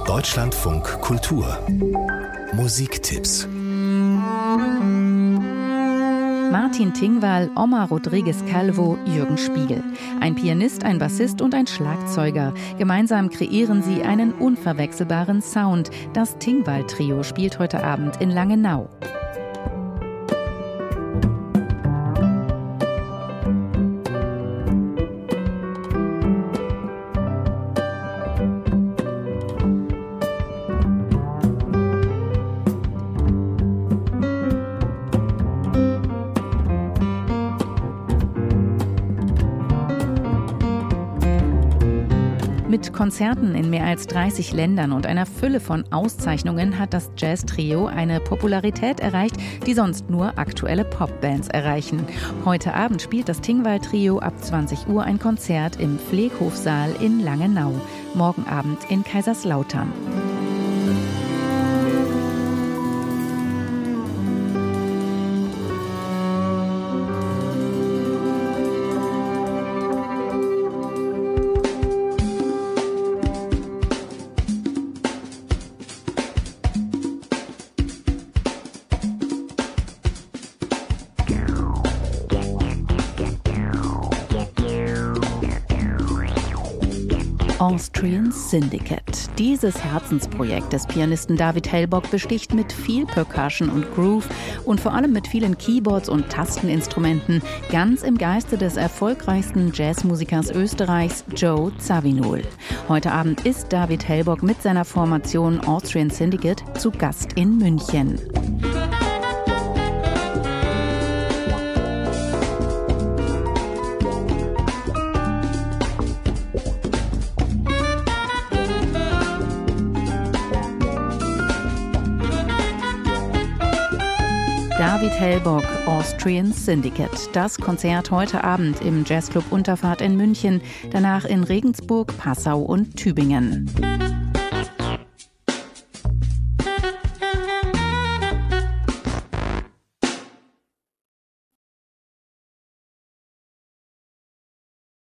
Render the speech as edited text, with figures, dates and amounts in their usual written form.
Deutschlandfunk Kultur Musiktipps. Martin Tingwall, Omar Rodriguez Calvo, Jürgen Spiegel. Ein Pianist, ein Bassist und ein Schlagzeuger. Gemeinsam kreieren sie einen unverwechselbaren Sound. Das Tingwall-Trio spielt heute Abend in Langenau. Mit Konzerten in mehr als 30 Ländern und einer Fülle von Auszeichnungen hat das Jazz-Trio eine Popularität erreicht, die sonst nur aktuelle Popbands erreichen. Heute Abend spielt das Tingwall-Trio ab 20 Uhr ein Konzert im Pfleghofsaal in Langenau. Morgen Abend in Kaiserslautern. Austrian Syndicate. Dieses Herzensprojekt des Pianisten David Hellbock besticht mit viel Percussion und Groove und vor allem mit vielen Keyboards und Tasteninstrumenten, ganz im Geiste des erfolgreichsten Jazzmusikers Österreichs, Joe Zawinul. Heute Abend ist David Hellbock mit seiner Formation Austrian Syndicate zu Gast in München. David Hellbock, Austrian Syndicate. Das Konzert heute Abend im Jazzclub Unterfahrt in München, danach in Regensburg, Passau und Tübingen.